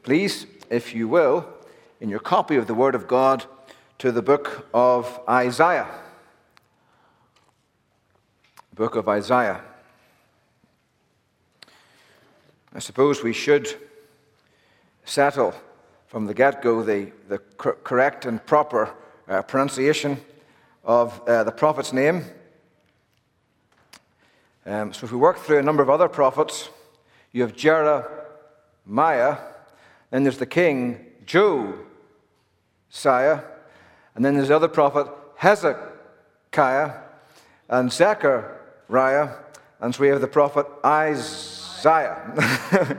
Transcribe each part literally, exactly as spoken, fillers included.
please, if you will, in your copy of the Word of God, to the book of Isaiah. Book of Isaiah. I suppose we should settle from the get-go the, the cor- correct and proper uh, pronunciation of uh, the prophet's name. Um, so if we work through a number of other prophets, you have Jeremiah, then there's the king Josiah, and then there's the other prophet Hezekiah, and Zechariah, and so we have the prophet Isaiah.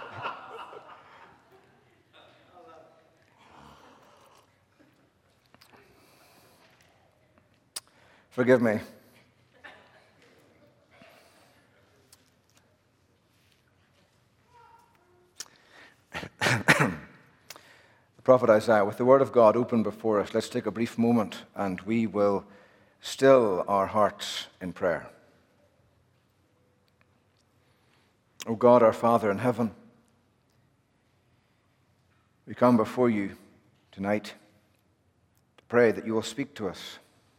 Forgive me. The prophet Isaiah, with the word of God open before us, let's take a brief moment and we will still our hearts in prayer. O God, our Father in heaven, we come before you tonight to pray that you will speak to us,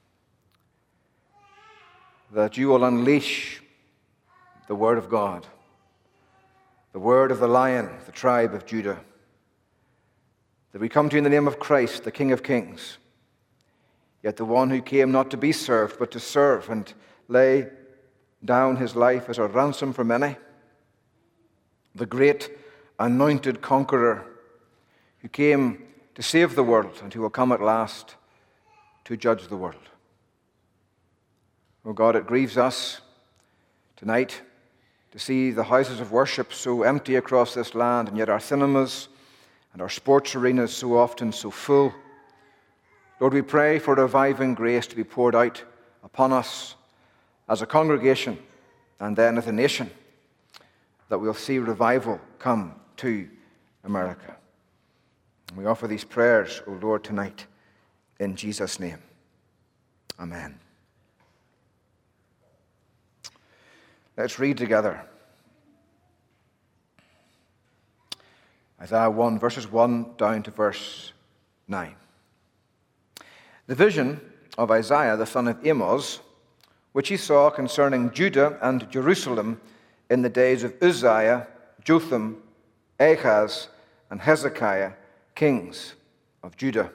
that you will unleash the word of God, the word of the Lion, the tribe of Judah, that we come to you in the name of Christ, the King of Kings, yet the one who came not to be served, but to serve and lay down his life as a ransom for many, the great anointed conqueror who came to save the world and who will come at last to judge the world. Oh God, it grieves us tonight to see the houses of worship so empty across this land, and yet our cinemas and our sports arenas so often so full. Lord, we pray for reviving grace to be poured out upon us as a congregation and then as a nation, that we'll see revival come to America. And we offer these prayers, O Lord, tonight in Jesus' name. Amen. Let's read together Isaiah one, verses one down to verse nine. The vision of Isaiah, the son of Amoz, which he saw concerning Judah and Jerusalem in the days of Uzziah, Jotham, Ahaz, and Hezekiah, kings of Judah.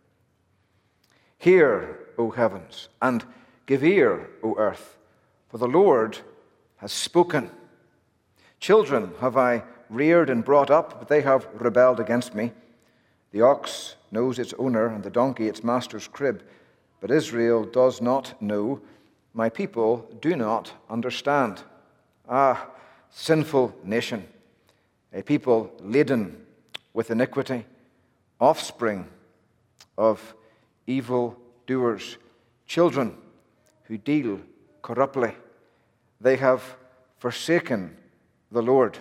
Hear, O heavens, and give ear, O earth, for the Lord has spoken. Children have I reared and brought up, but they have rebelled against me. The ox knows its owner, and the donkey its master's crib, but Israel does not know. My people do not understand. Ah, sinful nation, a people laden with iniquity, offspring of evil doers, children who deal corruptly. They have forsaken the Lord.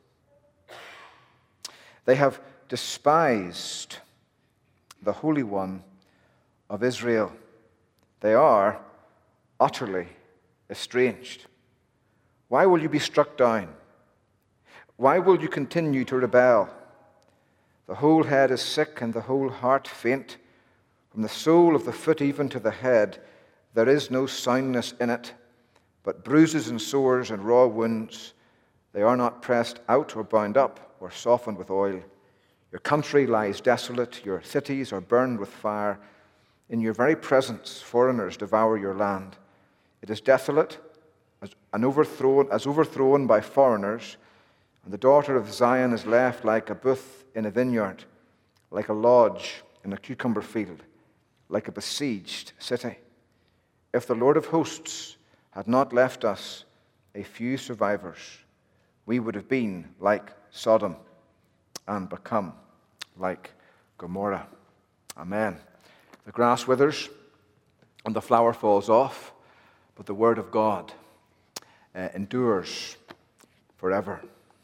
They have despised the Holy One of Israel. They are utterly estranged. Why will you be struck down? Why will you continue to rebel? The whole head is sick and the whole heart faint. From the sole of the foot even to the head, there is no soundness in it, but bruises and sores and raw wounds. They are not pressed out or bound up or softened with oil. Your country lies desolate. Your cities are burned with fire. In your very presence, foreigners devour your land. It is desolate, as, and overthrown, as overthrown by foreigners, and the daughter of Zion is left like a booth in a vineyard, like a lodge in a cucumber field, like a besieged city. If the Lord of hosts had not left us a few survivors, we would have been like Sodom and become like Gomorrah. Amen. The grass withers and the flower falls off, but the word of God uh, endures forever.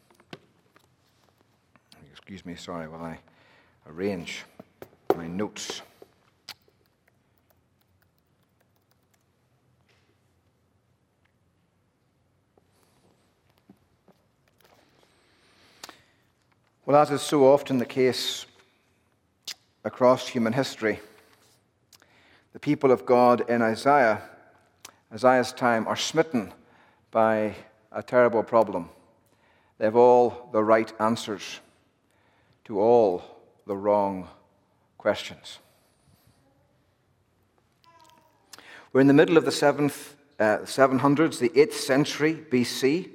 Excuse me, sorry, while I arrange my notes. Well, as is so often the case across human history, the people of God in Isaiah, Isaiah's time, are smitten by a terrible problem. They have all the right answers to all the wrong questions. We're in the middle of the seventh, uh, seven hundreds, the eighth century B C.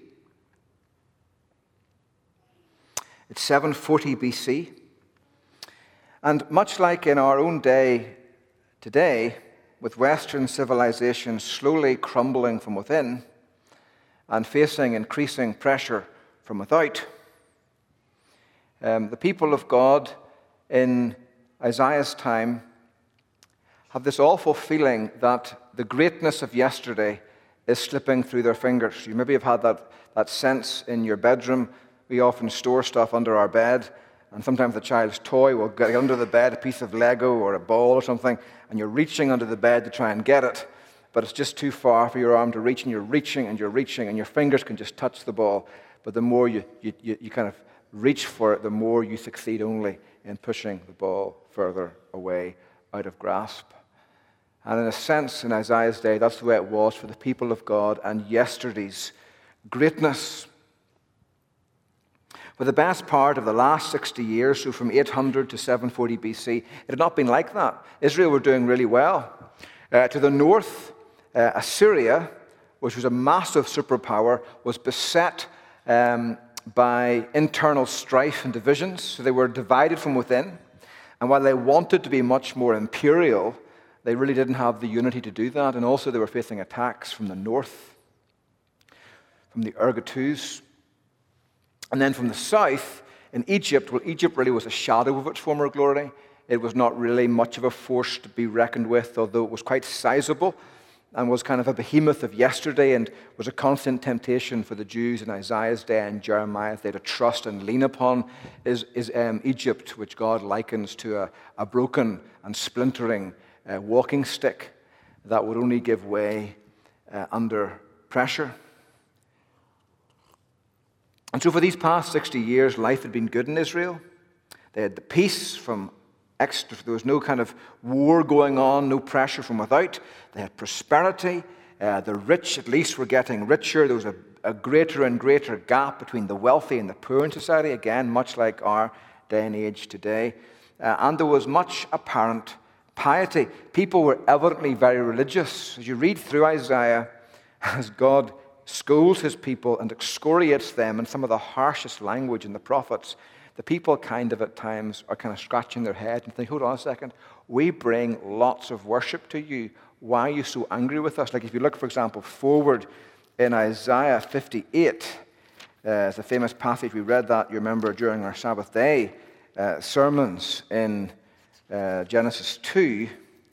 It's seven forty B C. And much like in our own day today, with Western civilization slowly crumbling from within and facing increasing pressure from without, um, the people of God in Isaiah's time have this awful feeling that the greatness of yesterday is slipping through their fingers. You maybe have had that, that sense in your bedroom. We often store stuff under our bed, and sometimes the child's toy will get under the bed, a piece of Lego or a ball or something, and you're reaching under the bed to try and get it, but it's just too far for your arm to reach, and you're reaching and you're reaching, and your fingers can just touch the ball. But the more you, you, you, you kind of reach for it, the more you succeed only in pushing the ball further away out of grasp. And in a sense, in Isaiah's day, that's the way it was for the people of God and yesterday's greatness. For the best part of the last sixty years, so from eight hundred to seven forty B C, it had not been like that. Israel were doing really well. Uh, to the north, uh, Assyria, which was a massive superpower, was beset um, by internal strife and divisions. So they were divided from within. And while they wanted to be much more imperial, they really didn't have the unity to do that. And also they were facing attacks from the north, from the Irgetus. And then from the south, in Egypt, well, Egypt really was a shadow of its former glory. It was not really much of a force to be reckoned with, although it was quite sizable and was kind of a behemoth of yesterday and was a constant temptation for the Jews in Isaiah's day and Jeremiah's day to trust and lean upon is, is um, Egypt, which God likens to a, a broken and splintering uh, walking stick that would only give way uh, under pressure. And so for these past sixty years, life had been good in Israel. They had the peace from extra. There was no kind of war going on, no pressure from without. They had prosperity. Uh, the rich, at least, were getting richer. There was a, a greater and greater gap between the wealthy and the poor in society, again, much like our day and age today. Uh, and there was much apparent piety. People were evidently very religious. As you read through Isaiah, as God scolds his people and excoriates them in some of the harshest language in the prophets, the people kind of at times are kind of scratching their head and think, hold on a second, we bring lots of worship to you. Why are you so angry with us? Like if you look, for example, forward in Isaiah fifty-eight, uh, it's a famous passage. We read that, you remember, during our Sabbath day uh, sermons in uh, Genesis two.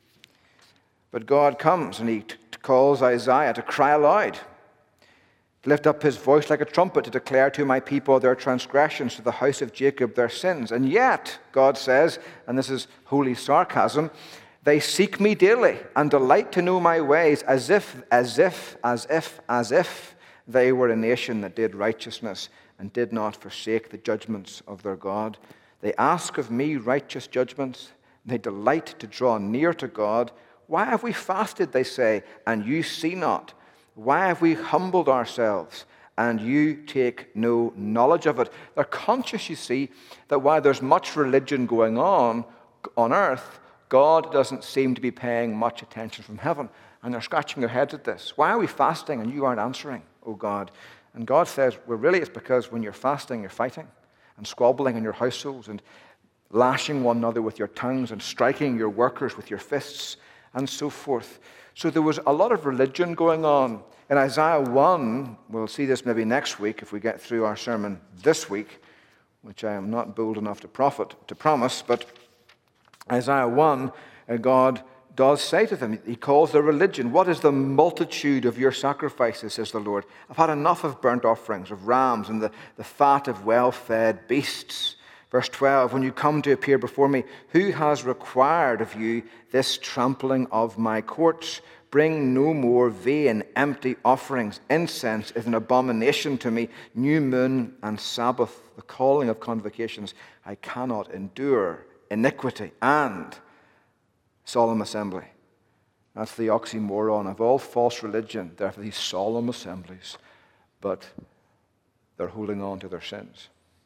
But God comes and he t- calls Isaiah to cry aloud, to lift up his voice like a trumpet, to declare to my people their transgressions, to the house of Jacob their sins. And yet, God says, and this is holy sarcasm, they seek me daily and delight to know my ways, as if, as if, as if, as if they were a nation that did righteousness and did not forsake the judgments of their God. They ask of me righteous judgments. They delight to draw near to God. Why have we fasted, they say, and you see not? Why have we humbled ourselves, and you take no knowledge of it? They're conscious, you see, that while there's much religion going on on earth, God doesn't seem to be paying much attention from heaven. And they're scratching their heads at this. Why are we fasting and you aren't answering, oh God? And God says, well, really it's because when you're fasting, you're fighting and squabbling in your households and lashing one another with your tongues and striking your workers with your fists and so forth. So there was a lot of religion going on. In Isaiah one, we'll see this maybe next week if we get through our sermon this week, which I am not bold enough to prophet, to promise, but Isaiah one, uh, God does say to them, he calls their religion, what is the multitude of your sacrifices, says the Lord. I've had enough of burnt offerings, of rams, and the, the fat of well-fed beasts. Verse twelve, when you come to appear before me, who has required of you this trampling of my courts? Bring no more vain, empty offerings. Incense is an abomination to me. New moon and Sabbath, the calling of convocations. I cannot endure iniquity and solemn assembly. That's the oxymoron of all false religion. There are these solemn assemblies, but they're holding on to their sins.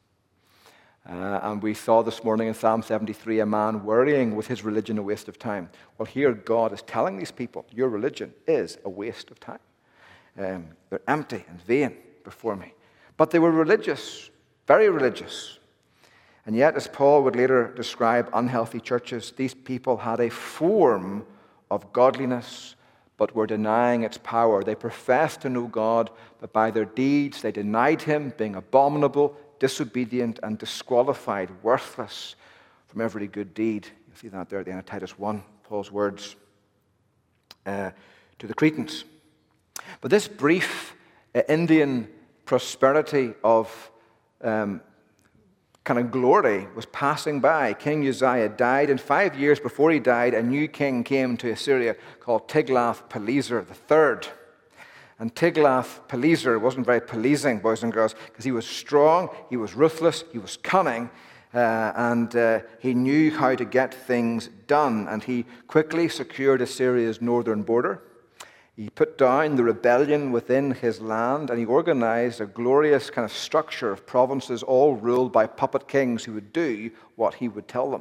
Uh, and we saw this morning in Psalm seventy-three a man worrying with his religion a waste of time. Well, here God is telling these people, your religion is a waste of time. Um, they're empty and vain before me. But they were religious, very religious. And yet, as Paul would later describe unhealthy churches, these people had a form of godliness, but were denying its power. They professed to know God, but by their deeds they denied him, being abominable, disobedient, and disqualified, worthless from every good deed. You see that there at the end of Titus one, Paul's words uh, to the Cretans. But this brief uh, Indian prosperity of um, kind of glory was passing by. King Uzziah died, and five years before he died, a new king came to Assyria called Tiglath-Pileser the third. And Tiglath-Pileser wasn't very pleasing, boys and girls, because he was strong, he was ruthless, he was cunning, uh, and uh, he knew how to get things done. And he quickly secured Assyria's northern border. He put down the rebellion within his land, and he organized a glorious kind of structure of provinces, all ruled by puppet kings who would do what he would tell them,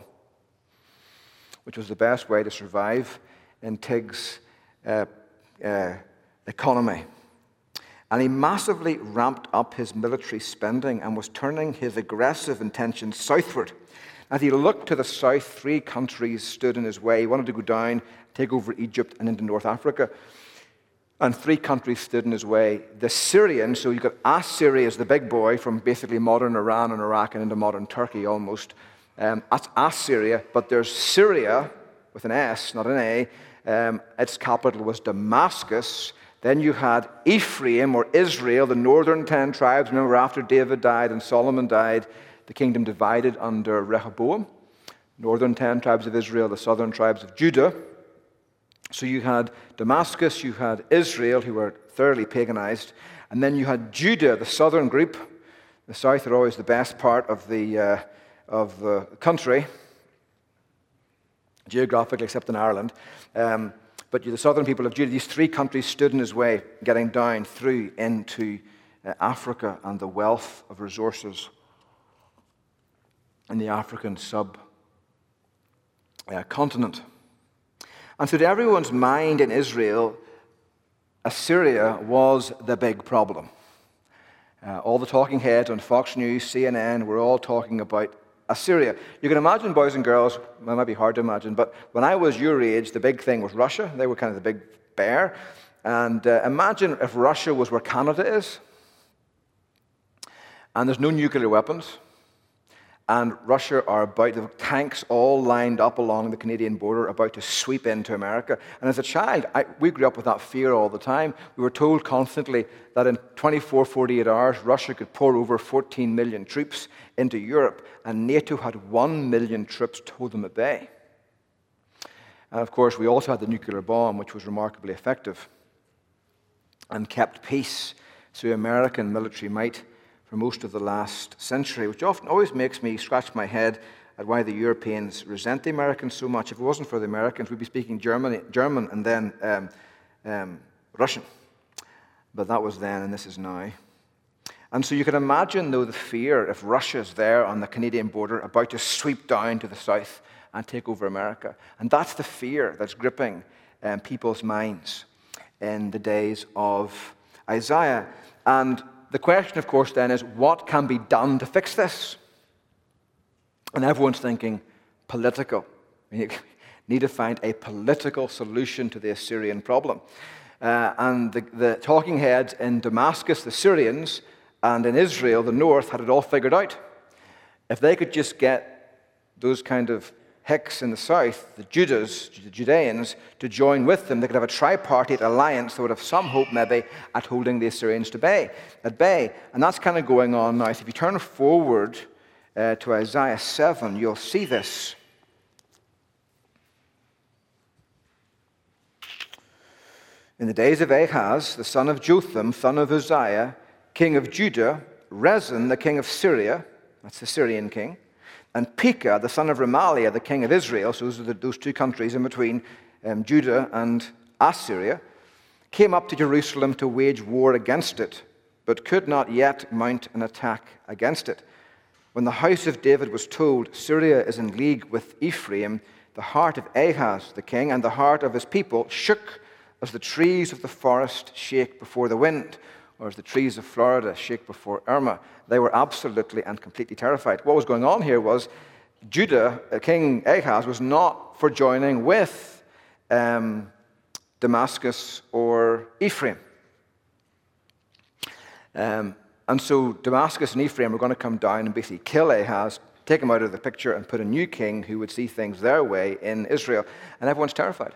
which was the best way to survive in Tig's uh, uh, economy. And he massively ramped up his military spending and was turning his aggressive intentions southward. As he looked to the south, three countries stood in his way. He wanted to go down, take over Egypt and into North Africa. And three countries stood in his way. The Syrians, so you've got Assyria as the big boy from basically modern Iran and Iraq and into modern Turkey almost. Um, that's Assyria, but there's Syria with an S, not an A. Um, its capital was Damascus. Then you had Ephraim or Israel, the northern ten tribes. Remember, after David died and Solomon died, the kingdom divided under Rehoboam. Northern ten tribes of Israel, the southern tribes of Judah. So you had Damascus, you had Israel, who were thoroughly paganized, and then you had Judah, the southern group. The south are always the best part of the, uh, of the country, geographically, except in Ireland. Um, but the southern people of Judah, these three countries stood in his way, getting down through into uh, Africa and the wealth of resources in the African subcontinent. Uh, And so to everyone's mind in Israel, Assyria was the big problem. Uh, all the talking heads on Fox News, C N N, were all talking about Assyria. You can imagine, boys and girls, well, it might be hard to imagine, but when I was your age, the big thing was Russia. They were kind of the big bear. And uh, imagine if Russia was where Canada is, and there's no nuclear weapons, and Russia are about, the tanks all lined up along the Canadian border, about to sweep into America. And as a child, I, we grew up with that fear all the time. We were told constantly that in twenty-four, forty-eight hours, Russia could pour over fourteen million troops into Europe, and NATO had one million troops to hold them at bay. And of course, we also had the nuclear bomb, which was remarkably effective and kept peace through American military might for most of the last century, which often always makes me scratch my head at why the Europeans resent the Americans so much. If it wasn't for the Americans, we'd be speaking German, German and then um, um, Russian. But that was then, and this is now. And so you can imagine, though, the fear if Russia's there on the Canadian border about to sweep down to the south and take over America. And that's the fear that's gripping um, people's minds in the days of Isaiah. And the question, of course, then is, what can be done to fix this? And everyone's thinking political. You need to find a political solution to the Assyrian problem. Uh, and the, the talking heads in Damascus, the Syrians, and in Israel, the north, had it all figured out. If they could just get those kind of hicks in the south, the Judas, the Judeans, to join with them, they could have a tripartite alliance that would have some hope maybe at holding the Assyrians to bay, at bay. And that's kind of going on now. So if you turn forward uh, to Isaiah seven, you'll see this. In the days of Ahaz, the son of Jotham, son of Uzziah, king of Judah, Rezin, the king of Syria, that's the Syrian king, and Pekah, the son of Remaliah, the king of Israel, so those are the, those two countries in between um, Judah and Assyria, came up to Jerusalem to wage war against it, but could not yet mount an attack against it. When the house of David was told, Syria is in league with Ephraim, the heart of Ahaz, the king, and the heart of his people shook as the trees of the forest shake before the wind, or as the trees of Florida shake before Irma. They were absolutely and completely terrified. What was going on here was Judah, King Ahaz, was not for joining with um, Damascus or Ephraim. Um, and so Damascus and Ephraim were going to come down and basically kill Ahaz, take him out of the picture, and put a new king who would see things their way in Israel. And everyone's terrified.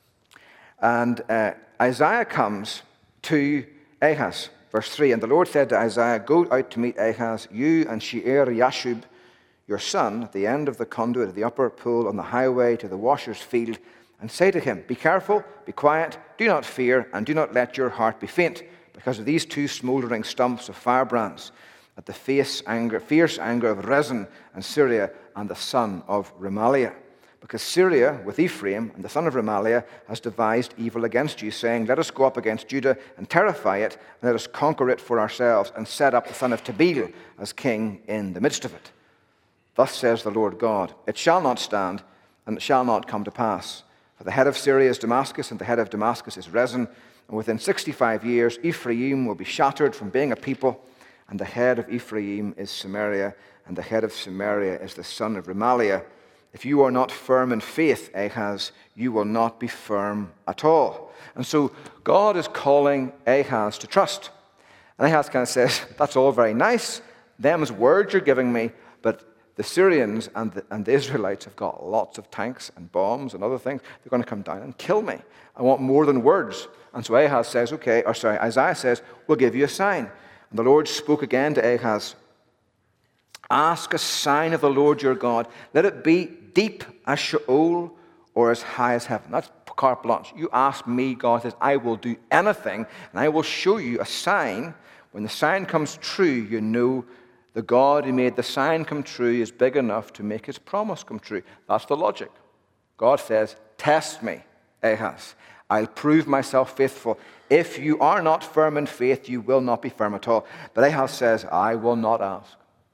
And uh, Isaiah comes to Ahaz. Verse three, and the Lord said to Isaiah, go out to meet Ahaz, you and Shear-Yashub, your son, at the end of the conduit of the upper pool on the highway to the washer's field, and say to him, be careful, be quiet, do not fear, and do not let your heart be faint, because of these two smoldering stumps of firebrands, at the fierce anger, fierce anger of Rezin and Syria and the son of Remaliah. Because Syria, with Ephraim and the son of Remaliah, has devised evil against you, saying, let us go up against Judah and terrify it, and let us conquer it for ourselves, and set up the son of Tabeel as king in the midst of it. Thus says the Lord God, it shall not stand, and it shall not come to pass. For the head of Syria is Damascus, and the head of Damascus is Rezin, and within sixty-five years Ephraim will be shattered from being a people, and the head of Ephraim is Samaria, and the head of Samaria is the son of Remaliah. If you are not firm in faith, Ahaz, you will not be firm at all. And so God is calling Ahaz to trust. And Ahaz kind of says, that's all very nice. Them's words you're giving me, but the Syrians and the, and the Israelites have got lots of tanks and bombs and other things. They're going to come down and kill me. I want more than words. And so Ahaz says, okay, or sorry, Isaiah says, we'll give you a sign. And the Lord spoke again to Ahaz, ask a sign of the Lord your God. Let it be deep as Sheol or as high as heaven. That's carte blanche. You ask me, God says, I will do anything, and I will show you a sign. When the sign comes true, you know the God who made the sign come true is big enough to make his promise come true. That's the logic. God says, test me, Ahaz. I'll prove myself faithful. If you are not firm in faith, you will not be firm at all. But Ahaz says, I will not ask.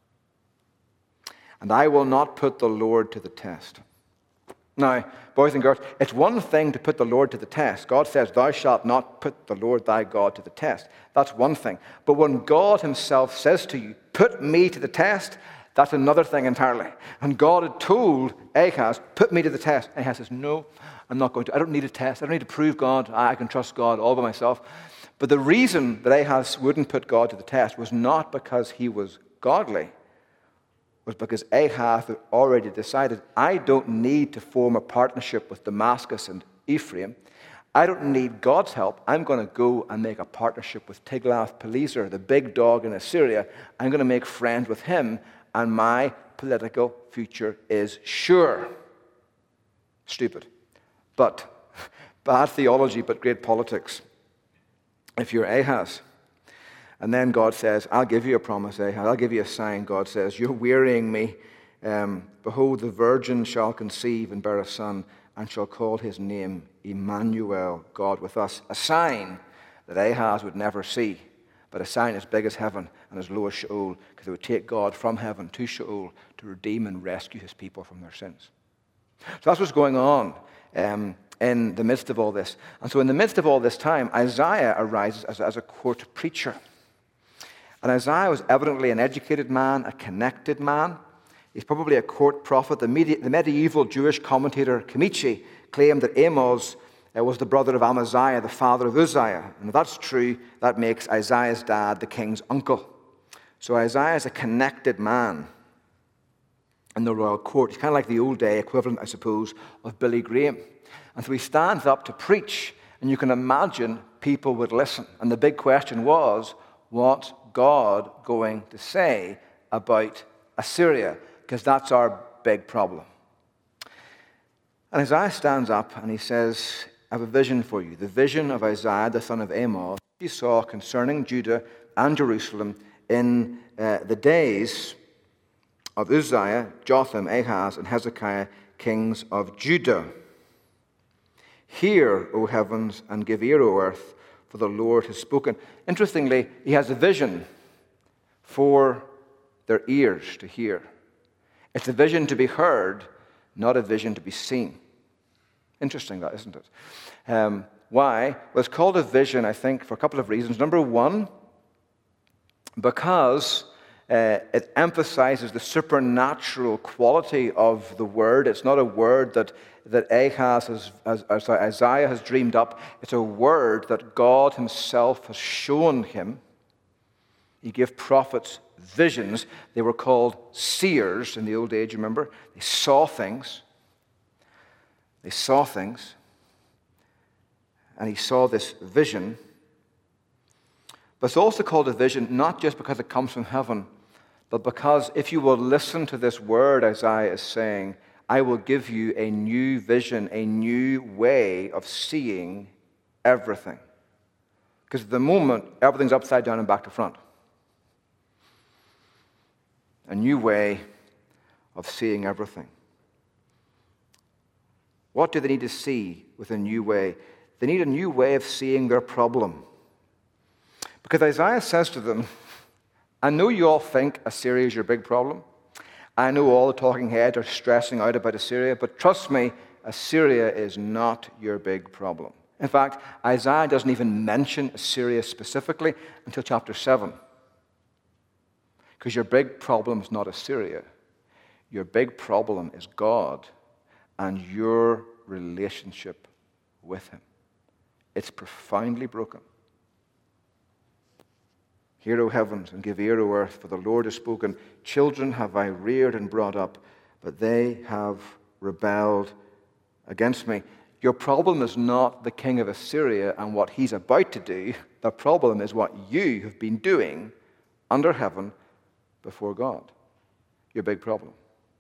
And I will not put the Lord to the test. Now, boys and girls, it's one thing to put the Lord to the test. God says, thou shalt not put the Lord thy God to the test. That's one thing. But when God himself says to you, put me to the test, that's another thing entirely. And God had told Ahaz, put me to the test. Ahaz says, no, I'm not going to. I don't need a test. I don't need to prove God. I can trust God all by myself. But the reason that Ahaz wouldn't put God to the test was not because he was godly. Was because Ahaz had already decided, I don't need to form a partnership with Damascus and Ephraim. I don't need God's help. I'm going to go and make a partnership with Tiglath-Pileser, the big dog in Assyria. I'm going to make friends with him, and my political future is sure. Stupid. But bad theology, but great politics. If you're Ahaz. And then God says, I'll give you a promise, Ahaz. I'll give you a sign. God says, you're wearying me. Um, Behold, the virgin shall conceive and bear a son, and shall call his name Emmanuel, God with us. A sign that Ahaz would never see, but a sign as big as heaven and as low as Sheol, because it would take God from heaven to Sheol to redeem and rescue his people from their sins. So that's what's going on um, in the midst of all this. And so in the midst of all this time, Isaiah arises as, as a court preacher. And Isaiah was evidently an educated man, a connected man. He's probably a court prophet. The, medi- the medieval Jewish commentator Kamichi claimed that Amos uh, was the brother of Amaziah, the father of Uzziah. And if that's true, that makes Isaiah's dad the king's uncle. So Isaiah is a connected man in the royal court. He's kind of like the old day equivalent, I suppose, of Billy Graham. And so he stands up to preach, and you can imagine people would listen. And the big question was, what's God going to say about Assyria? Because that's our big problem. And Isaiah stands up and he says, I have a vision for you. The vision of Isaiah, the son of Amos, he saw concerning Judah and Jerusalem in uh, the days of Uzziah, Jotham, Ahaz, and Hezekiah, kings of Judah. Hear, O heavens, and give ear, O earth, for the Lord has spoken. Interestingly, he has a vision for their ears to hear. It's a vision to be heard, not a vision to be seen. Interesting that, isn't it? Um, why? Well, it's called a vision, I think, for a couple of reasons. Number one, because uh, it emphasizes the supernatural quality of the word. It's not a word that, that Ahaz has, as, as Isaiah has dreamed up. It's a word that God himself has shown him. He gave prophets visions. They were called seers in the old age, remember? They saw things. They saw things. And he saw this vision. But it's also called a vision, not just because it comes from heaven, but because if you will listen to this word, Isaiah is saying, I will give you a new vision, a new way of seeing everything. Because at the moment, everything's upside down and back to front. A new way of seeing everything. What do they need to see with a new way? They need a new way of seeing their problem. Because Isaiah says to them, I know you all think Assyria is your big problem. I know all the talking heads are stressing out about Assyria, but trust me, Assyria is not your big problem. In fact, Isaiah doesn't even mention Assyria specifically until chapter seven. Because your big problem is not Assyria. Your big problem is God and your relationship with him. It's profoundly broken. Hear, O heavens, and give ear, O earth, for the Lord has spoken. Children have I reared and brought up, but they have rebelled against me. Your problem is not the king of Assyria and what he's about to do. The problem is what you have been doing under heaven before God. Your big problem.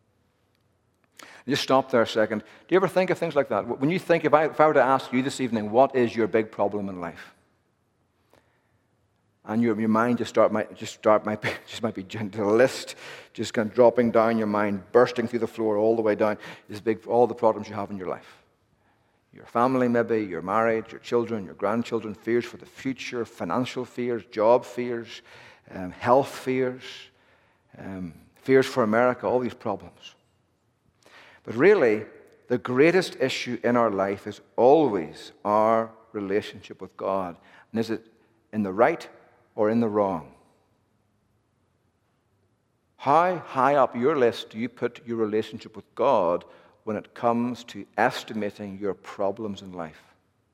Just stop there a second. Do you ever think of things like that? When you think, if I, if I were to ask you this evening, what is your big problem in life? And your, your mind just start might just start might be, just might be a list, just kind of dropping down your mind, bursting through the floor all the way down. This big, all the problems you have in your life. Your family, maybe, your marriage, your children, your grandchildren, fears for the future, financial fears, job fears, um, health fears, um, fears for America, all these problems. But really, the greatest issue in our life is always our relationship with God. And is it in the right or in the wrong? How high up your list do you put your relationship with God when it comes to estimating your problems in life?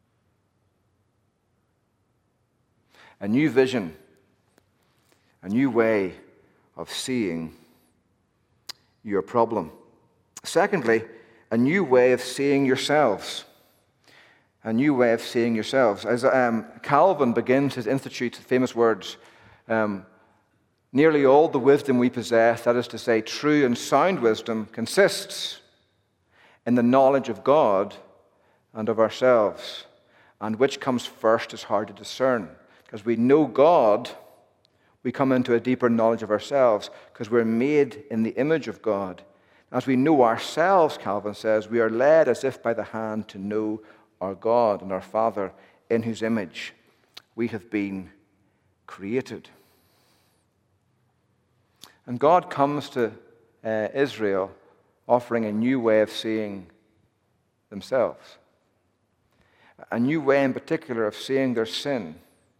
A new vision, a new way of seeing your problem. Secondly, a new way of seeing yourselves. A new way of seeing yourselves. As um, Calvin begins his Institute, famous words, um, nearly all the wisdom we possess, that is to say, true and sound wisdom, consists in the knowledge of God and of ourselves. And which comes first is hard to discern. Because we know God, we come into a deeper knowledge of ourselves, because we're made in the image of God. As we know ourselves, Calvin says, we are led as if by the hand to know our God and our Father, in whose image we have been created. And God comes to uh, Israel offering a new way of seeing themselves. A new way in particular of seeing their sin.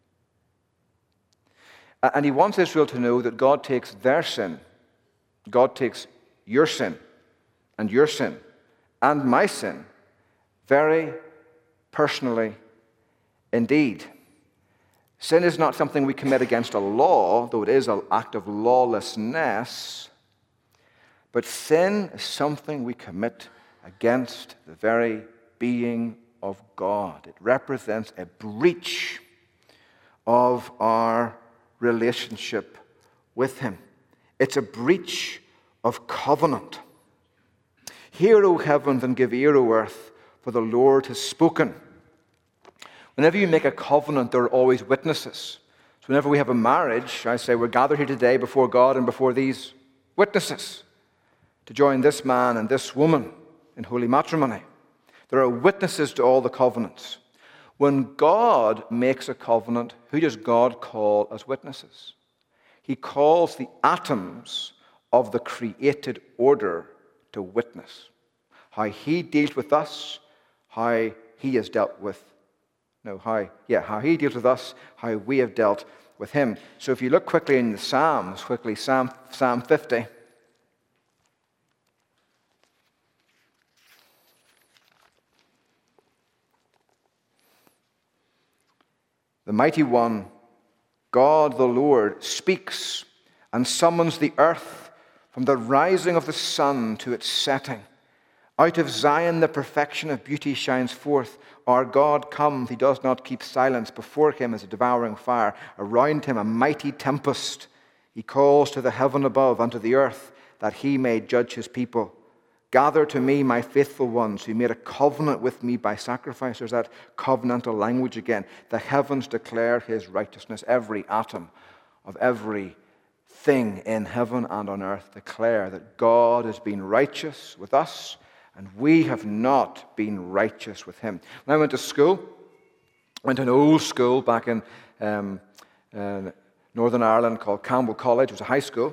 And he wants Israel to know that God takes their sin, God takes your sin and your sin and my sin very personally indeed. Sin is not something we commit against a law, though it is an act of lawlessness. But sin is something we commit against the very being of God. It represents a breach of our relationship with him. It's a breach of covenant. Hear, O heavens, and give ear, O earth, for the Lord has spoken. Whenever you make a covenant, there are always witnesses. So whenever we have a marriage, I say we're gathered here today before God and before these witnesses to join this man and this woman in holy matrimony. There are witnesses to all the covenants. When God makes a covenant, who does God call as witnesses? He calls the atoms of the created order to witness. How he deals with us, how he has dealt with, no, how, yeah, how he deals with us, how we have dealt with him. So if you look quickly in the Psalms, quickly, Psalm, Psalm fifty. The mighty one, God the Lord, speaks and summons the earth from the rising of the sun to its setting. Out of Zion the perfection of beauty shines forth. Our God comes, he does not keep silence. Before him is a devouring fire. Around him a mighty tempest. He calls to the heaven above and to the earth that he may judge his people. Gather to me, my faithful ones, who made a covenant with me by sacrifice. There's that covenantal language again. The heavens declare his righteousness. Every atom of every thing in heaven and on earth declare that God has been righteous with us, and we have not been righteous with him. When I went to school, I went to an old school back in um, uh, Northern Ireland called Campbell College. It was a high school.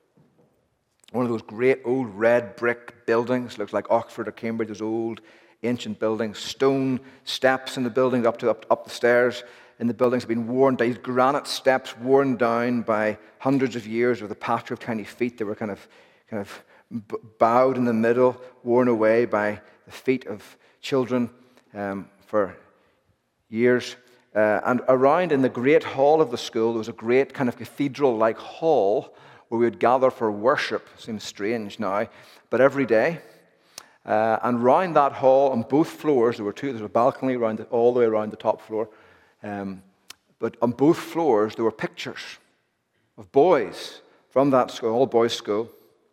One of those great old red brick buildings, looks like Oxford or Cambridge, those old ancient buildings, stone steps in the building up to up, up the stairs in the buildings have been worn down. These granite steps worn down by hundreds of years with a patch of tiny feet. They were kind of, kind of bowed in the middle, worn away by the feet of children um, for years. Uh, and around in the great hall of the school, there was a great kind of cathedral-like hall where we would gather for worship. Seems strange now, but every day. Uh, and round that hall, on both floors, there were two. There was a balcony around it, all the way around the top floor. Um, but on both floors, there were pictures of boys from that school, all boys' school,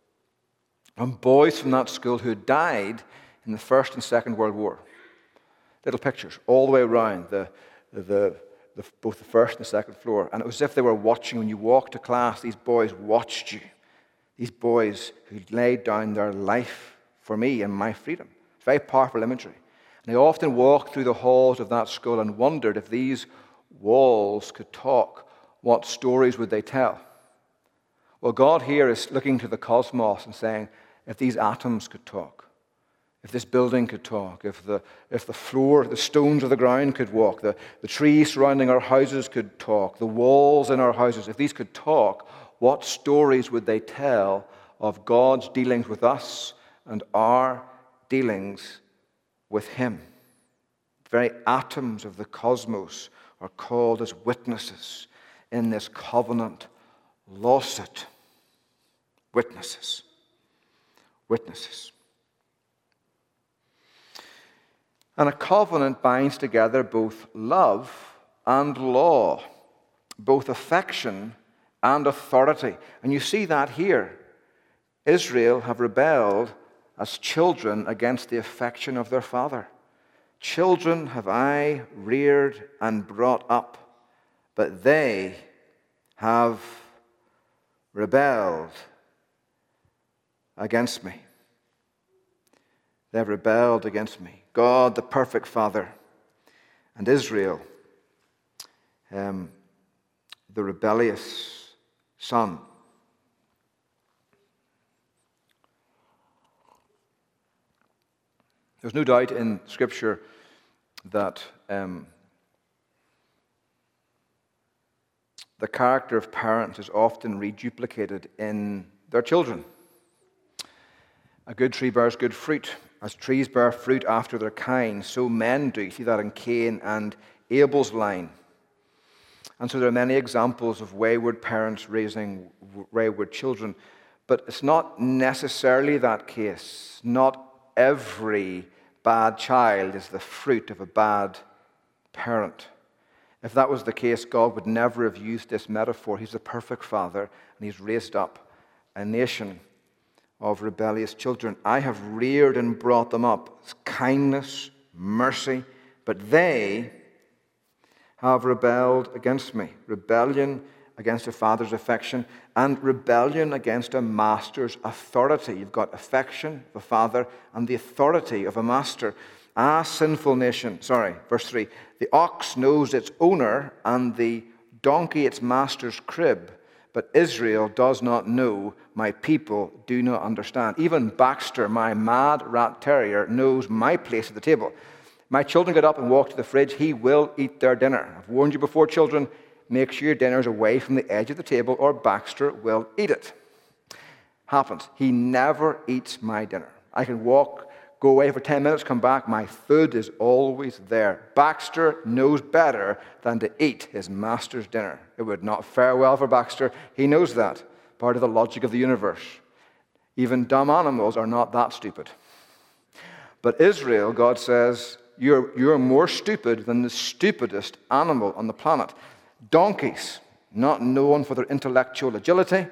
and boys from that school who had died in the First and Second World War. Little pictures all the way around the the. the The, both the first and the second floor. And it was as if they were watching. When you walked to class, these boys watched you. These boys who laid down their life for me and my freedom. It's very powerful imagery. And I often walked through the halls of that school and wondered if these walls could talk, what stories would they tell? Well, God here is looking to the cosmos and saying, if these atoms could talk, if this building could talk, if the if the floor, the stones of the ground could walk, the, the trees surrounding our houses could talk, the walls in our houses, if these could talk, what stories would they tell of God's dealings with us and our dealings with him? The very atoms of the cosmos are called as witnesses in this covenant lawsuit. Witnesses. Witnesses. And a covenant binds together both love and law, both affection and authority. And you see that here. Israel have rebelled as children against the affection of their father. Children have I reared and brought up, but they have rebelled against me. They have rebelled against me. God, the perfect Father, and Israel, um, the rebellious son. There's no doubt in Scripture that um, the character of parents is often reduplicated in their children. A good tree bears good fruit. As trees bear fruit after their kind, so men do. You see that in Cain and Abel's line. And so there are many examples of wayward parents raising wayward children. But it's not necessarily that case. Not every bad child is the fruit of a bad parent. If that was the case, God would never have used this metaphor. He's the perfect Father, and he's raised up a nation of rebellious children. I have reared and brought them up. It's kindness, mercy, but they have rebelled against me. Rebellion against a father's affection and rebellion against a master's authority. You've got affection of a father and the authority of a master. Ah, sinful nation. Sorry, verse three. The ox knows its owner and the donkey its master's crib, but Israel does not know, my people do not understand. Even Baxter, my mad rat terrier, knows my place at the table. My children get up and walk to the fridge, he will eat their dinner. I've warned you before, children, make sure your dinner is away from the edge of the table or Baxter will eat it. Happens. He never eats my dinner. I can walk, go away for ten minutes, come back, my food is always there. Baxter knows better than to eat his master's dinner. It would not fare well for Baxter. He knows that. Part of the logic of the universe. Even dumb animals are not that stupid. But Israel, God says, you're, you're more stupid than the stupidest animal on the planet. Donkeys, not known for their intellectual agility,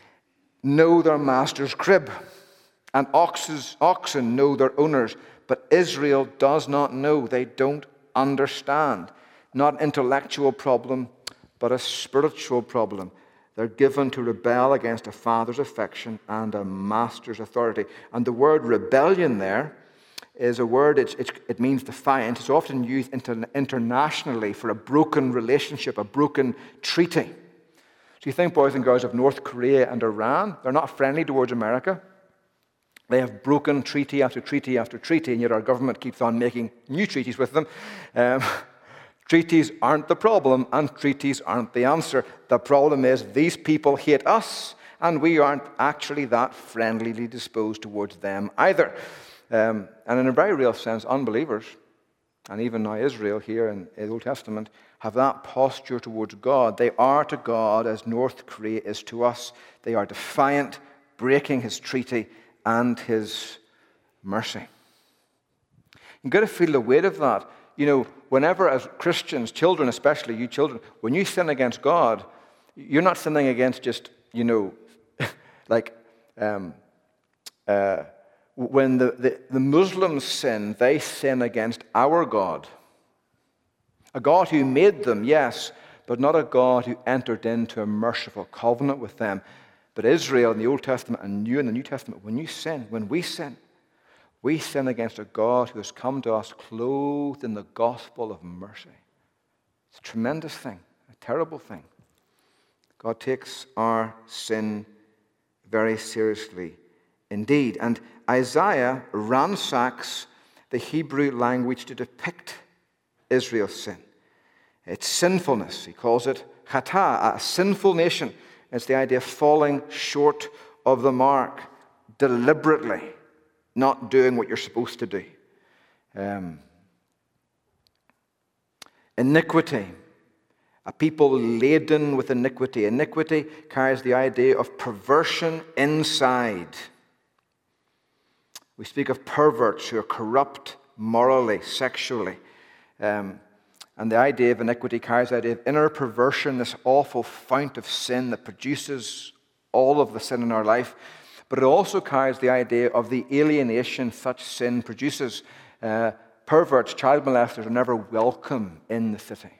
know their master's crib. And oxes, oxen know their owners. But Israel does not know. They don't understand. Not an intellectual problem, but a spiritual problem. They're given to rebel against a father's affection and a master's authority. And the word rebellion there is a word, it's, it's, it means defiant. It's often used inter, internationally for a broken relationship, a broken treaty. So you think, boys and girls, of North Korea and Iran, they're not friendly towards America. They have broken treaty after treaty after treaty, and yet our government keeps on making new treaties with them. Um, treaties aren't the problem, and treaties aren't the answer. The problem is these people hate us, and we aren't actually that friendlyly disposed towards them either. Um, and in a very real sense, unbelievers, and even now Israel here in the Old Testament, have that posture towards God. They are to God as North Korea is to us. They are defiant, breaking his treaty and his mercy. You've got to feel the weight of that. You know, whenever as Christians, children, especially you children, when you sin against God, you're not sinning against just, you know, like, um, uh, when the, the, the Muslims sin, they sin against our God. A God who made them, yes, but not a God who entered into a merciful covenant with them. But Israel in the Old Testament and you in the New Testament, when you sin, when we sin, we sin against a God who has come to us clothed in the gospel of mercy. It's a tremendous thing, a terrible thing. God takes our sin very seriously indeed. And Isaiah ransacks the Hebrew language to depict Israel's sin. It's sinfulness. He calls it chata, a sinful nation. It's the idea of falling short of the mark, deliberately not doing what you're supposed to do. Um, iniquity, a people laden with iniquity. Iniquity carries the idea of perversion inside. We speak of perverts who are corrupt morally, sexually. Um, and the idea of iniquity carries the idea of inner perversion, this awful fount of sin that produces all of the sin in our life. But it also carries the idea of the alienation such sin produces. Uh, perverts, child molesters are never welcome in the city.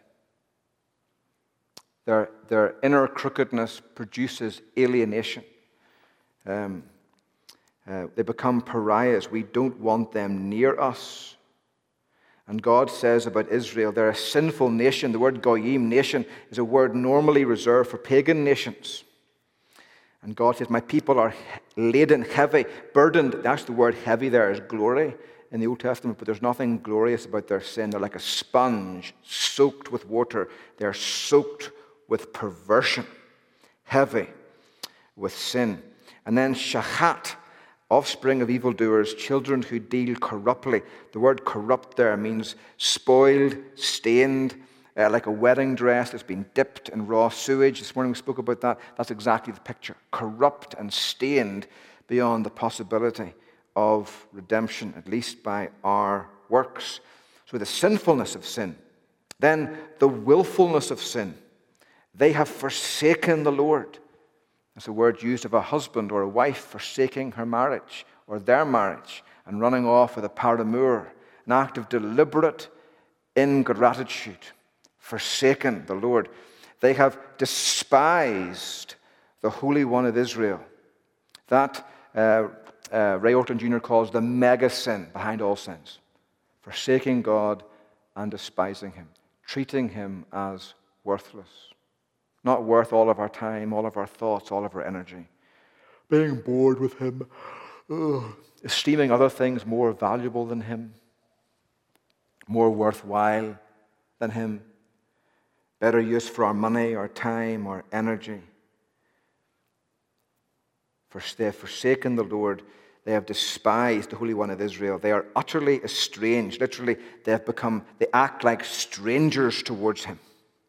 Their, their inner crookedness produces alienation. Um, uh, they become pariahs. We don't want them near us. And God says about Israel, they're a sinful nation. The word goyim, nation, is a word normally reserved for pagan nations. And God says, my people are laden, heavy, burdened. That's the word heavy there, is glory in the Old Testament, but there's nothing glorious about their sin. They're like a sponge soaked with water. They're soaked with perversion, heavy with sin. And then shachat, offspring of evildoers, children who deal corruptly. The word corrupt there means spoiled, stained, uh, like a wedding dress that's been dipped in raw sewage. This morning we spoke about that. That's exactly the picture. Corrupt and stained beyond the possibility of redemption, at least by our works. So the sinfulness of sin. Then the willfulness of sin. They have forsaken the Lord. That's a word used of a husband or a wife forsaking her marriage or their marriage and running off with a paramour, an act of deliberate ingratitude. forsaken the Lord. They have despised the Holy One of Israel. That uh, uh, Ray Orton Junior calls the mega sin behind all sins. Forsaking God and despising him. Treating him as worthless. Not worth all of our time, all of our thoughts, all of our energy. Being bored with him. Ugh. Esteeming other things more valuable than him. More worthwhile than him. Better use for our money, our time, our energy. For they have forsaken the Lord. They have despised the Holy One of Israel. They are utterly estranged. Literally, they have become, they act like strangers towards him.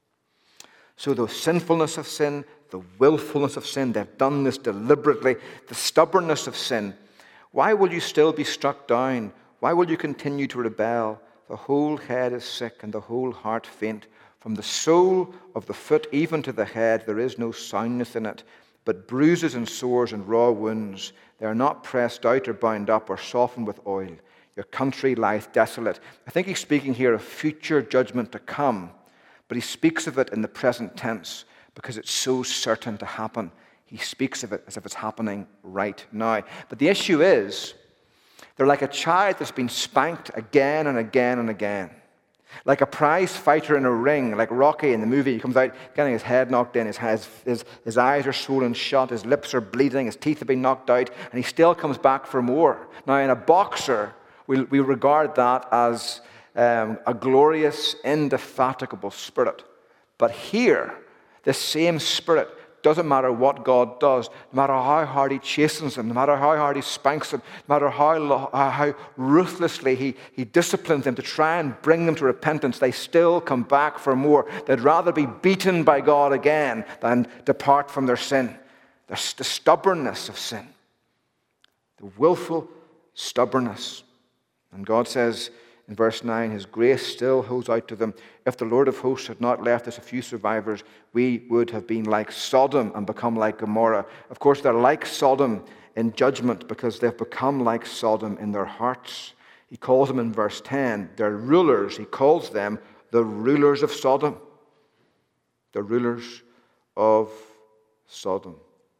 So the sinfulness of sin, the willfulness of sin, they've done this deliberately, the stubbornness of sin. Why will you still be struck down? Why will you continue to rebel? The whole head is sick and the whole heart faint. From the sole of the foot even to the head, there is no soundness in it, but bruises and sores and raw wounds. They are not pressed out or bound up or softened with oil. Your country lieth desolate. I think he's speaking here of future judgment to come, but he speaks of it in the present tense because it's so certain to happen. He speaks of it as if it's happening right now. But the issue is, they're like a child that's been spanked again and again and again. Like a prize fighter in a ring, like Rocky in the movie. He comes out getting his head knocked in, his, his, his eyes are swollen shut, his lips are bleeding, his teeth have been knocked out, and he still comes back for more. Now, in a boxer, we, we regard that as um, a glorious, indefatigable spirit. But here, the same spirit, doesn't matter what God does, no matter how hard he chastens them, no matter how hard he spanks them, no matter how, how ruthlessly he, he disciplines them to try and bring them to repentance, they still come back for more. They'd rather be beaten by God again than depart from their sin. There's the stubbornness of sin. The willful stubbornness. And God says in verse nine, his grace still holds out to them. If the Lord of hosts had not left us a few survivors, we would have been like Sodom and become like Gomorrah. Of course, they're like Sodom in judgment because they've become like Sodom in their hearts. He calls them in verse ten, their rulers, he calls them the rulers of Sodom. The rulers of Sodom.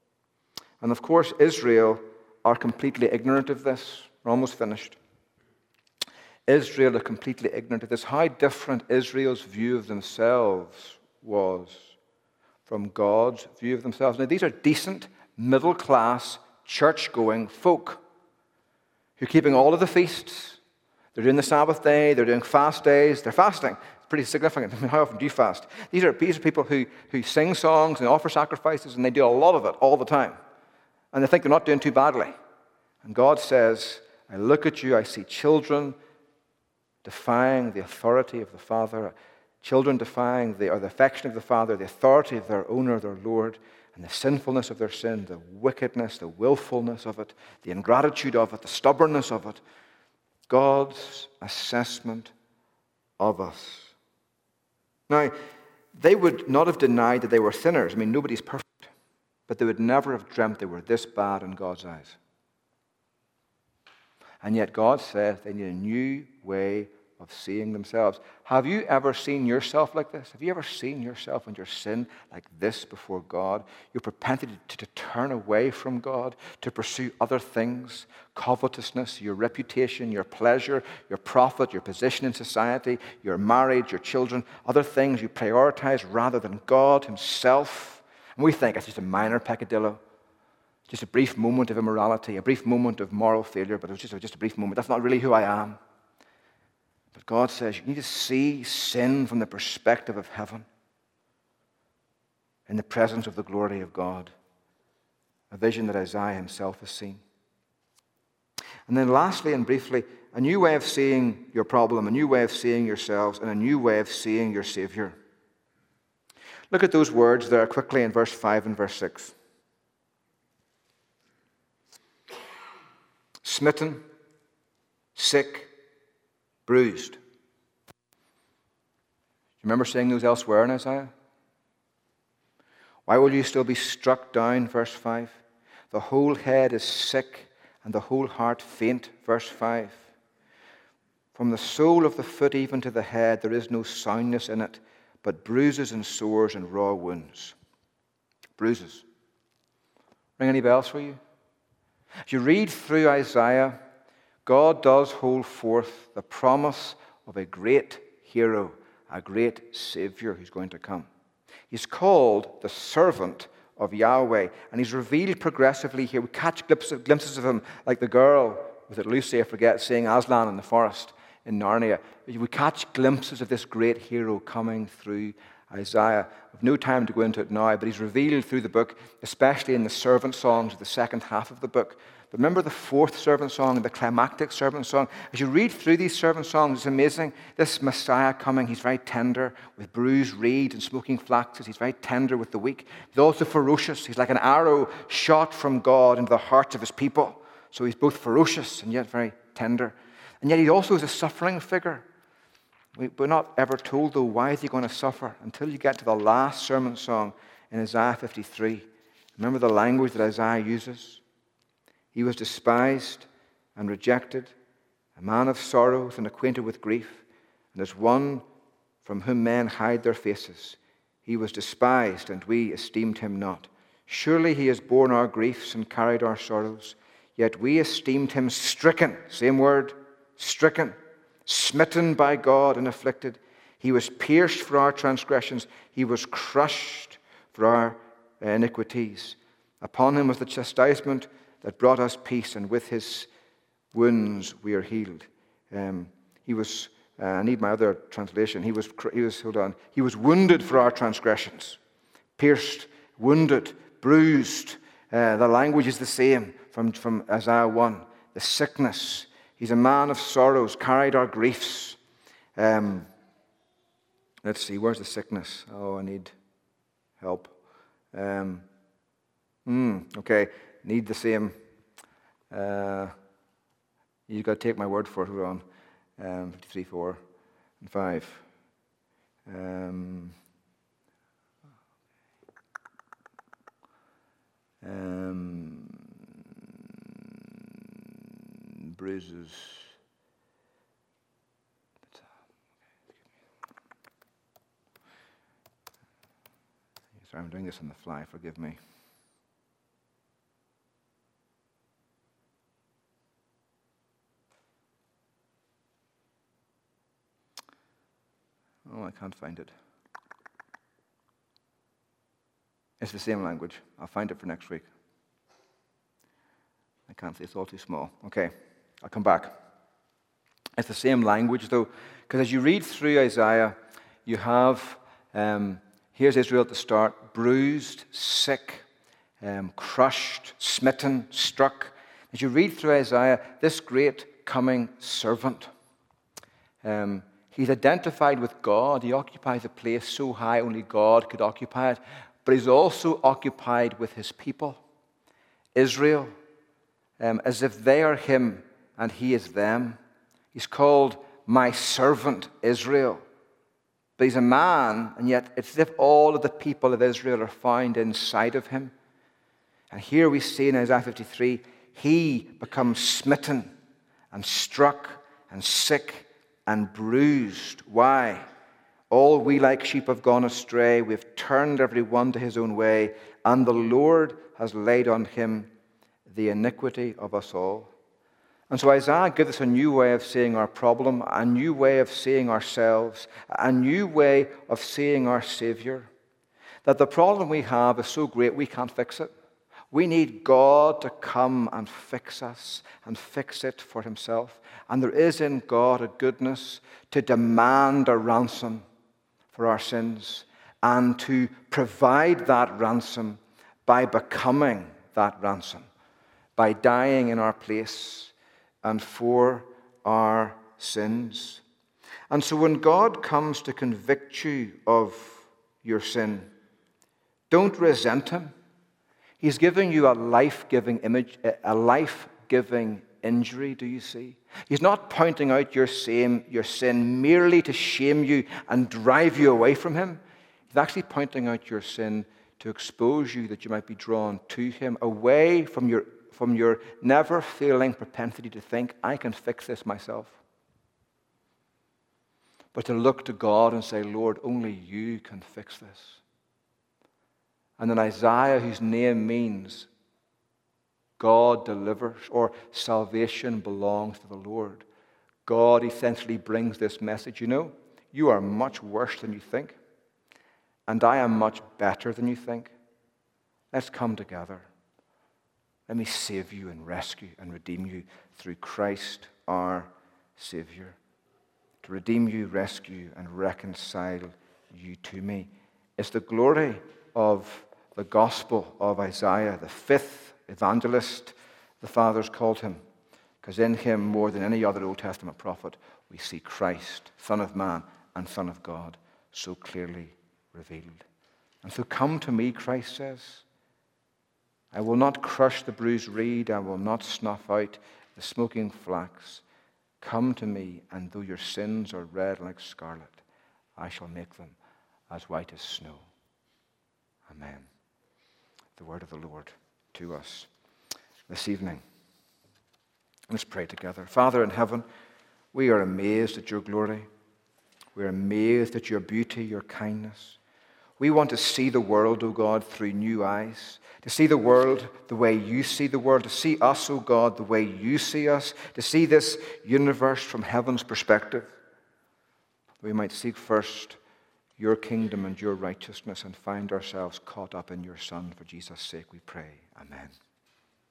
And of course, Israel are completely ignorant of this. We're almost finished. Israel are completely ignorant of this. How different Israel's view of themselves was from God's view of themselves. Now, these are decent, middle-class, church-going folk who are keeping all of the feasts. They're doing the Sabbath day. They're doing fast days. They're fasting. It's pretty significant. I mean, how often do you fast? These are, these are people who, who sing songs and offer sacrifices, and they do a lot of it all the time. And they think they're not doing too badly. And God says, I look at you, I see children defying the authority of the Father, children defying the, or the affection of the Father, the authority of their owner, their Lord, and the sinfulness of their sin, the wickedness, the willfulness of it, the ingratitude of it, the stubbornness of it. God's assessment of us. Now, they would not have denied that they were sinners. I mean, nobody's perfect. But they would never have dreamt they were this bad in God's eyes. And yet God says they need a new way of seeing themselves. Have you ever seen yourself like this? Have you ever seen yourself and your sin like this before God? Your propensity to, to turn away from God, to pursue other things, covetousness, your reputation, your pleasure, your profit, your position in society, your marriage, your children, other things you prioritize rather than God himself. And we think it's just a minor peccadillo. Just a brief moment of immorality, a brief moment of moral failure, but it was just, just a brief moment. That's not really who I am. But God says you need to see sin from the perspective of heaven, in the presence of the glory of God, a vision that Isaiah himself has seen. And then lastly and briefly, a new way of seeing your problem, a new way of seeing yourselves, and a new way of seeing your Savior. Look at those words there quickly in verse five and verse six. Smitten, sick, bruised. Do you remember saying those elsewhere in Isaiah? Why will you still be struck down, verse five? The whole head is sick and the whole heart faint, verse five. From the sole of the foot even to the head, there is no soundness in it, but bruises and sores and raw wounds. Bruises. Ring any bells for you? As you read through Isaiah, God does hold forth the promise of a great hero, a great Savior who's going to come. He's called the servant of Yahweh, and he's revealed progressively here. We catch glimpses of him like the girl, was it Lucy, I forget, saying Aslan in the forest in Narnia. We catch glimpses of this great hero coming through Isaiah. I've no time to go into it now, but he's revealed through the book, especially in the servant songs of the second half of the book. But remember the fourth servant song, the climactic servant song? As you read through these servant songs, it's amazing. This Messiah coming, he's very tender with bruised reed and smoking flaxes. He's very tender with the weak. He's also ferocious. He's like an arrow shot from God into the hearts of his people. So he's both ferocious and yet very tender. And yet he also is a suffering figure. We're not ever told, though, why is he going to suffer until you get to the last sermon song in Isaiah fifty-three. Remember the language that Isaiah uses? He was despised and rejected, a man of sorrows and acquainted with grief, and as one from whom men hide their faces. He was despised, and we esteemed him not. Surely he has borne our griefs and carried our sorrows, yet we esteemed him stricken. Same word, stricken. Smitten by God and afflicted. He was pierced for our transgressions. He was crushed for our iniquities. Upon him was the chastisement that brought us peace, and with his wounds we are healed. Um, he was, uh, I need my other translation. He was, he was, hold on. He was wounded for our transgressions. Pierced, wounded, bruised. Uh, the language is the same from, from Isaiah one. The sickness. He's a man of sorrows, carried our griefs. Um, let's see, where's the sickness? Oh, I need help. Um, mm, okay, need the same. Uh, you've got to take my word for it. Hold on. Um, fifty-three, four, and five. Um, um, bruises. Sorry, I'm doing this on the fly. Forgive me. Oh, I can't find it. It's the same language. I'll find it for next week. I can't say, it's all too small. Okay, I'll come back. It's the same language, though, because as you read through Isaiah, you have, um, here's Israel at the start, bruised, sick, um, crushed, smitten, struck. As you read through Isaiah, this great coming servant, um, he's identified with God. He occupies a place so high only God could occupy it. But he's also occupied with his people, Israel, um, as if they are him and he is them. He's called my servant Israel. But he's a man, and yet it's as if all of the people of Israel are found inside of him. And here we see in Isaiah fifty-three, he becomes smitten and struck and sick and bruised. Why? All we like sheep have gone astray. We've turned every one to his own way, and the Lord has laid on him the iniquity of us all. And so Isaiah gives us a new way of seeing our problem, a new way of seeing ourselves, a new way of seeing our Savior. That the problem we have is so great we can't fix it. We need God to come and fix us and fix it for himself. And there is in God a goodness to demand a ransom for our sins and to provide that ransom by becoming that ransom, by dying in our place and for our sins. And so when God comes to convict you of your sin, don't resent him. He's giving you a life-giving image, a life-giving injury, do you see? He's not pointing out your same, your sin merely to shame you and drive you away from him. He's actually pointing out your sin to expose you that you might be drawn to him, away from your, from your never-failing propensity to think, I can fix this myself. but to look to God and say, Lord, only you can fix this. And then Isaiah, whose name means God delivers, or salvation belongs to the Lord, God essentially brings this message. You know, you are much worse than you think, and I am much better than you think. Let's come together. Let me save you and rescue and redeem you through Christ our Savior. To redeem you, rescue, and reconcile you to me. It's the glory of the gospel of Isaiah, the fifth evangelist the fathers called him, because in him, more than any other Old Testament prophet, we see Christ, Son of Man and Son of God, so clearly revealed. And so come to me, Christ says. I will not crush the bruised reed. I will not snuff out the smoking flax. Come to me, and though your sins are red like scarlet, I shall make them as white as snow. Amen. The word of the Lord to us this evening. Let's pray together. Father in heaven, we are amazed at your glory. We are amazed at your beauty, your kindness. We want to see the world, O God, through new eyes, to see the world the way you see the world, to see us, O God, the way you see us, to see this universe from heaven's perspective. We might seek first your kingdom and your righteousness and find ourselves caught up in your Son. For Jesus' sake we pray. Amen.